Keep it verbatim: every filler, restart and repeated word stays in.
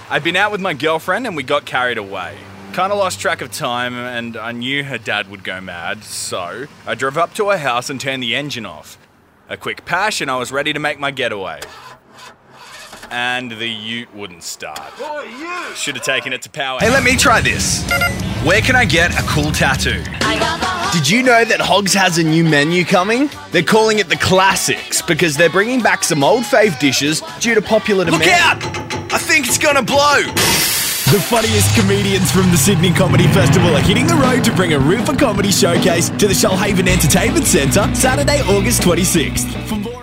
I'd been out with my girlfriend and we got carried away. Kind of lost track of time and I knew her dad would go mad, so I drove up to her house and turned the engine off. A quick pash and I was ready to make my getaway. And the ute wouldn't start. Oh, you! Should have taken it to power. Hey, let me try this. Where can I get a cool tattoo? Did you know that Hogs has a new menu coming? They're calling it the Classics because they're bringing back some old fave dishes due to popular demand. Look out! I think it's gonna blow! The funniest comedians from the Sydney Comedy Festival are hitting the road to bring a Roofer Comedy Showcase to the Shoalhaven Entertainment Centre Saturday, August twenty-sixth. For more